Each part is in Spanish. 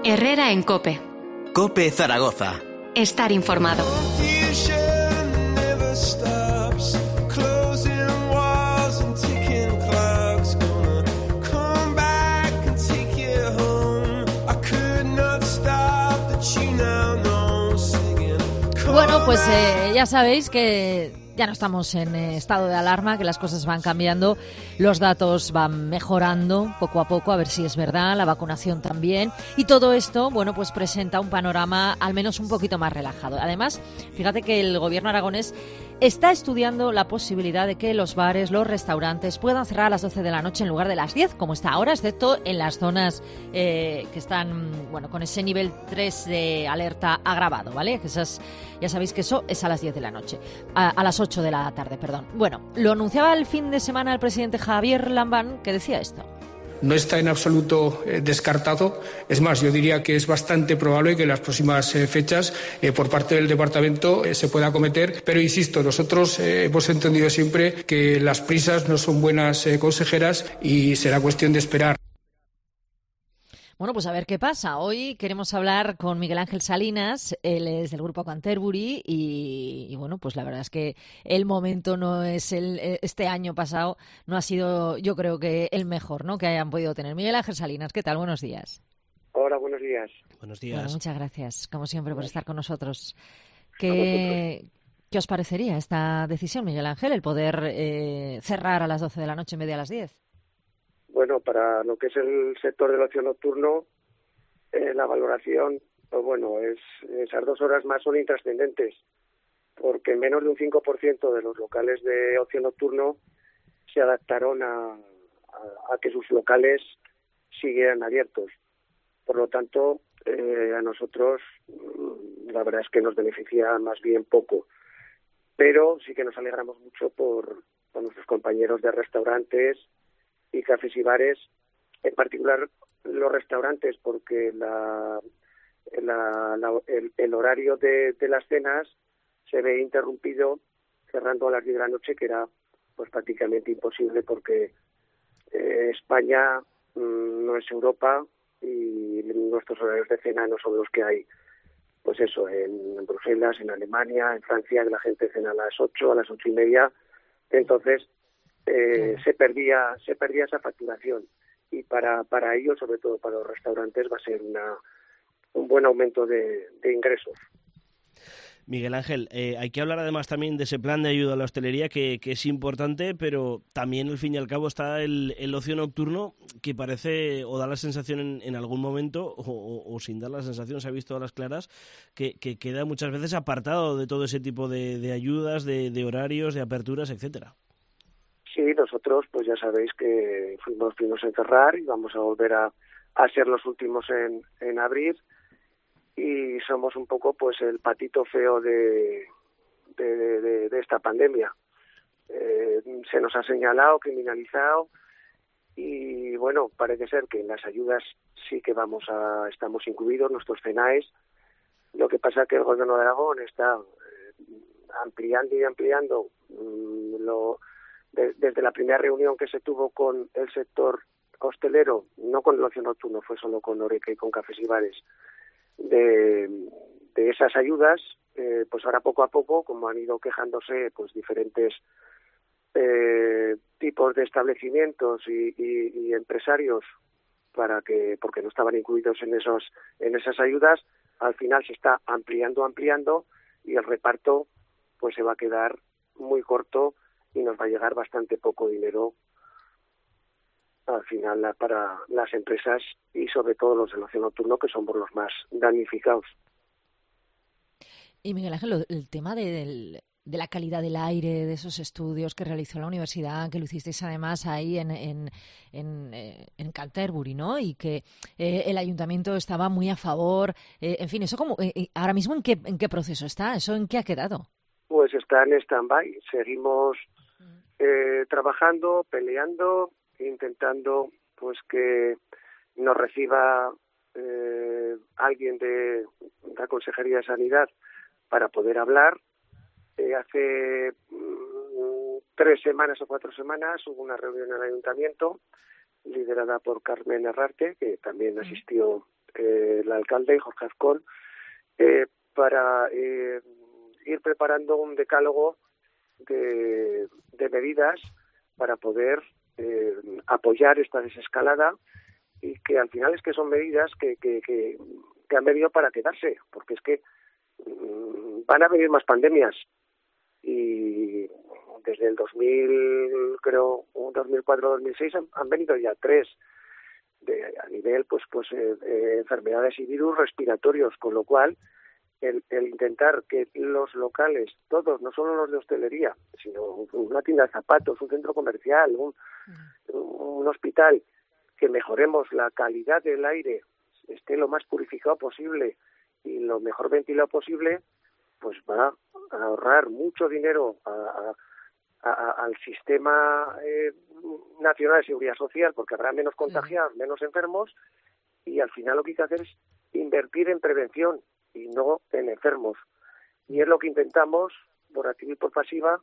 Herrera en COPE. COPE Zaragoza. Estar informado. Bueno, pues ya sabéis que ya no estamos en estado de alarma, que las cosas van cambiando, los datos van mejorando poco a poco, a ver si es verdad, la vacunación también. Y todo esto, bueno, pues presenta un panorama al menos un poquito más relajado. Además, fíjate que el gobierno aragonés está estudiando la posibilidad de que los bares, los restaurantes puedan cerrar a las 12 de la noche en lugar de las 10, como está ahora, excepto en las zonas que están, bueno, con ese nivel 3 de alerta agravado, ¿vale? Que esas, ya sabéis que eso es a las 10 de la noche, a las 8 de la tarde, perdón. Bueno, lo anunciaba el fin de semana el presidente Javier Lambán, que decía esto. No está en absoluto descartado. Es más, yo diría que es bastante probable que en las próximas fechas por parte del departamento se pueda acometer. Pero insisto, nosotros hemos entendido siempre que las prisas no son buenas consejeras y será cuestión de esperar. Bueno, pues a ver qué pasa. Hoy queremos hablar con Miguel Ángel Salinas, él es del grupo Canterbury y bueno, pues la verdad es que el momento no es este año pasado no ha sido, yo creo que el mejor, ¿no?, que hayan podido tener. Miguel Ángel Salinas, ¿qué tal? Buenos días. Hola, buenos días. Buenos días. Bueno, muchas gracias, como siempre, por estar con nosotros. ¿Qué os parecería esta decisión, Miguel Ángel, el poder cerrar a las 12 de la noche en vez de a las 10? Bueno, para lo que es el sector del ocio nocturno, la valoración, pues bueno, esas 2 horas más son intrascendentes, porque menos de un 5% de los locales de ocio nocturno se adaptaron a que sus locales siguieran abiertos. Por lo tanto, a nosotros la verdad es que nos beneficia más bien poco, pero sí que nos alegramos mucho por nuestros compañeros de restaurantes y cafés y bares, en particular los restaurantes, porque el horario de las cenas se ve interrumpido cerrando a las 10 de la noche, que era pues prácticamente imposible porque España no es Europa y nuestros horarios de cena no son los que hay, pues eso, en Bruselas, en Alemania, en Francia, que la gente cena a las 8, a las 8:30, entonces se perdía esa facturación, y para ellos, sobre todo para los restaurantes, va a ser un buen aumento de ingresos. Miguel Ángel, hay que hablar además también de ese plan de ayuda a la hostelería que es importante, pero también al fin y al cabo está el ocio nocturno, que parece o da la sensación en algún momento o sin dar la sensación, se ha visto a las claras, que queda muchas veces apartado de todo ese tipo de ayudas, de horarios, de aperturas, etcétera. Sí, nosotros pues ya sabéis que fuimos en cerrar y vamos a volver a ser los últimos en abrir, y somos un poco pues el patito feo de esta pandemia. Se nos ha señalado, criminalizado, y bueno, parece ser que en las ayudas sí que estamos incluidos, nuestros CENAES. Lo que pasa es que el Gobierno de Aragón está ampliando y ampliando desde la primera reunión que se tuvo con el sector hostelero, no con el ocio nocturno, fue solo con Horeca y con cafés y bares, de esas ayudas, pues ahora poco a poco, como han ido quejándose pues diferentes tipos de establecimientos y empresarios porque no estaban incluidos en esas ayudas, al final se está ampliando y el reparto pues se va a quedar muy corto y nos va a llegar bastante poco dinero al final para las empresas y sobre todo los del ocio nocturno, que somos los más damnificados. Y Miguel Ángel, el tema de la calidad del aire, de esos estudios que realizó la universidad, que lo hicisteis además ahí en Canterbury, ¿no? Y que el ayuntamiento estaba muy a favor. En fin, eso como ahora mismo ¿en qué proceso está? ¿Eso en qué ha quedado? Pues está en stand-by. Seguimos trabajando, peleando, intentando pues que nos reciba alguien de la Consejería de Sanidad para poder hablar. Hace 3 semanas o 4 semanas hubo una reunión en el ayuntamiento liderada por Carmen Herrarte, que también asistió el alcalde Jorge Azcón, para ir preparando un decálogo de medidas para poder apoyar esta desescalada, y que al final es que son medidas que han venido para quedarse, porque es que van a venir más pandemias, y desde el 2004-2006 han venido ya 3 a nivel enfermedades y virus respiratorios, con lo cual el intentar que los locales, todos, no solo los de hostelería, sino una tienda de zapatos, un centro comercial, un hospital, que mejoremos la calidad del aire, esté lo más purificado posible y lo mejor ventilado posible, pues va a ahorrar mucho dinero al sistema nacional de seguridad social, porque habrá menos contagiados, menos enfermos, y al final lo que hay que hacer es invertir en prevención y no en enfermos. Y es lo que intentamos, por activa y por pasiva,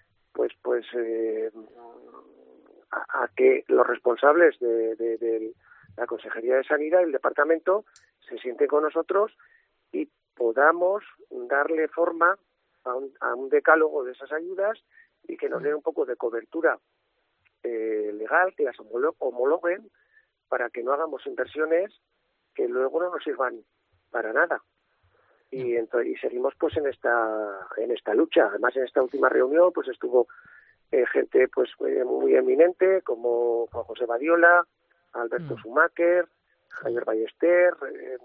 a que los responsables de la Consejería de Sanidad y el Departamento se sienten con nosotros y podamos darle forma a un decálogo de esas ayudas, y que nos den un poco de cobertura legal, que las homologuen, para que no hagamos inversiones que luego no nos sirvan para nada. Y seguimos pues en esta lucha. Además, en esta última reunión pues estuvo gente pues muy eminente, como Juan José Badiola, Alberto Schumacher, Javier Ballester,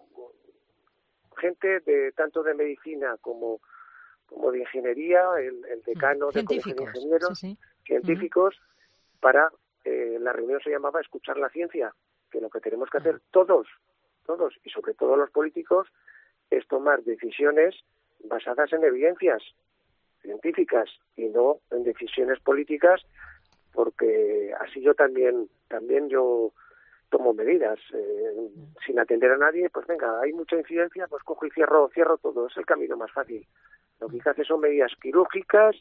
gente tanto de medicina como de ingeniería, el decano del Colegio de Ingenieros, científicos, para la reunión se llamaba Escuchar la ciencia, que lo que tenemos que hacer todos, y sobre todo los políticos, es tomar decisiones basadas en evidencias científicas y no en decisiones políticas, porque así yo también yo tomo medidas sin atender a nadie. Pues venga, hay mucha incidencia, pues cojo y cierro todo, es el camino más fácil. Lo que hace son medidas quirúrgicas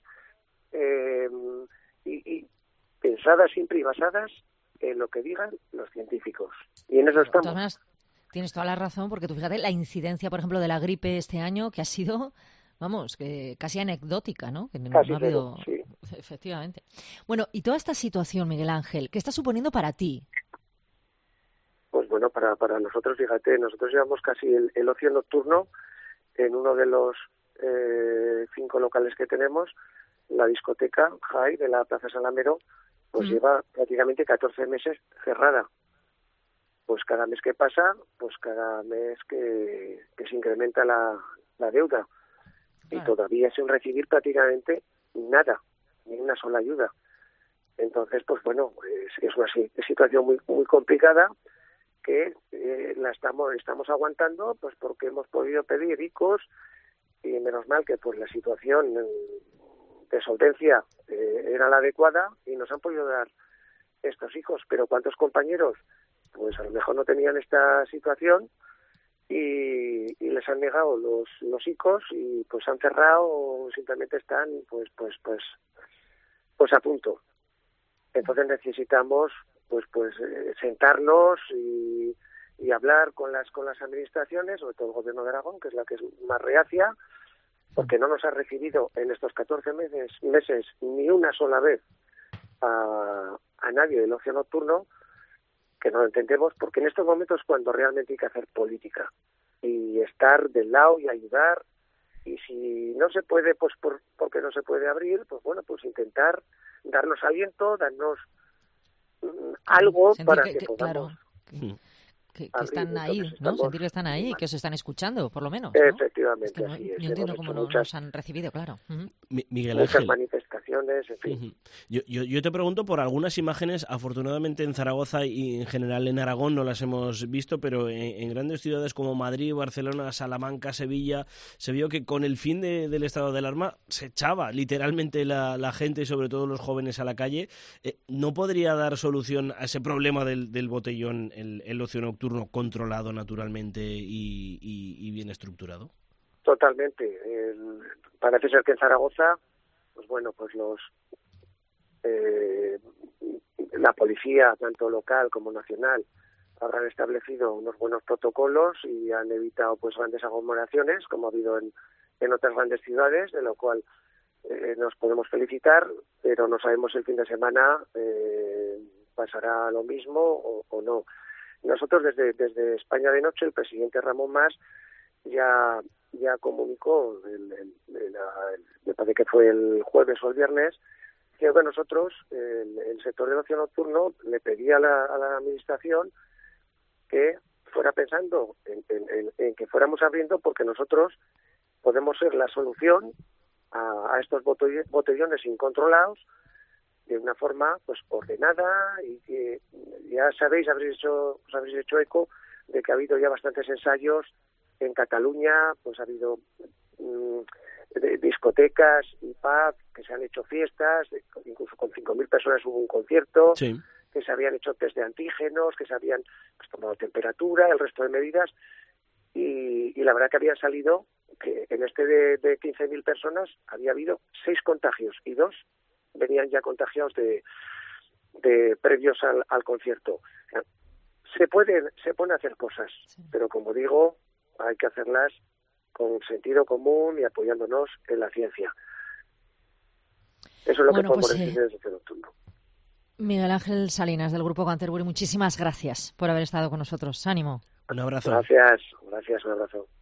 y pensadas siempre y basadas en lo que digan los científicos, y en eso estamos. De todas maneras, tienes toda la razón, porque tú fíjate la incidencia, por ejemplo, de la gripe este año, que ha sido, vamos, que casi anecdótica, ¿no? Que casi no ha habido... sí. Efectivamente. Bueno, y toda esta situación, Miguel Ángel, ¿qué está suponiendo para ti? Pues bueno, para nosotros, fíjate, nosotros llevamos casi el ocio nocturno en uno de los 5 locales que tenemos. La discoteca High de la Plaza Salamero pues lleva prácticamente 14 meses cerrada. Pues cada mes que pasa, pues cada mes que se incrementa la deuda, y todavía sin recibir prácticamente nada, ni una sola ayuda. Entonces, pues bueno, es una situación muy muy complicada, que la estamos aguantando, pues porque hemos podido pedir ICOs, y menos mal que pues la situación de solvencia era la adecuada y nos han podido dar estos hijos. Pero ¿cuántos compañeros pues a lo mejor no tenían esta situación y les han negado los ICOs, y pues han cerrado, o simplemente están pues a punto? Entonces necesitamos pues sentarnos y hablar con las administraciones, sobre todo el Gobierno de Aragón, que es la que es más reacia, porque no nos ha recibido en estos 14 meses ni una sola vez a nadie del ocio nocturno, que no lo entendemos, porque en estos momentos es cuando realmente hay que hacer política y estar del lado y ayudar. Y si no se puede, pues porque no se puede abrir, pues bueno, pues intentar darnos aliento, darnos algo para que podamos... Claro. Que están ahí, ¿no? Sentir que están ahí y que os están escuchando, por lo menos, ¿no? Efectivamente, es que así es. Yo entiendo cómo nos han recibido, claro. Miguel Ángel. Muchas manifestaciones, en fin. Yo te pregunto por algunas imágenes. Afortunadamente en Zaragoza y en general en Aragón no las hemos visto, pero en grandes ciudades como Madrid, Barcelona, Salamanca, Sevilla, se vio que con el fin del estado de alarma se echaba literalmente la gente, y sobre todo los jóvenes, a la calle. ¿No podría dar solución a ese problema del botellón el ocio nocturno controlado naturalmente y bien estructurado? Totalmente. Parece ser que en Zaragoza, pues bueno, pues la policía, tanto local como nacional, habrán establecido unos buenos protocolos y han evitado pues grandes aglomeraciones, como ha habido en otras grandes ciudades, de lo cual nos podemos felicitar, pero no sabemos si el fin de semana pasará lo mismo o no. Nosotros desde España de Noche, el presidente Ramón Mas ya comunicó, me parece que fue el jueves o el viernes, que nosotros, el sector del ocio nocturno, le pedía a la administración que fuera pensando en que fuéramos abriendo, porque nosotros podemos ser la solución a estos botellones incontrolados de una forma pues ordenada, y que ya sabéis, os habéis hecho eco de que ha habido ya bastantes ensayos en Cataluña, pues ha habido discotecas y pub que se han hecho fiestas, incluso con 5.000 personas hubo un concierto, sí, que se habían hecho test de antígenos, que se habían pues, tomado temperatura, el resto de medidas, y la verdad que habían salido que en este de 15.000 personas había habido 6 contagios y 2 venían ya contagiados de previos al concierto. Se pueden hacer cosas, sí, pero como digo, hay que hacerlas con sentido común y apoyándonos en la ciencia. Eso es lo que podemos decir desde el nocturno. Miguel Ángel Salinas, del Grupo Canterbury, muchísimas gracias por haber estado con nosotros. Ánimo. Un abrazo. Gracias, un abrazo.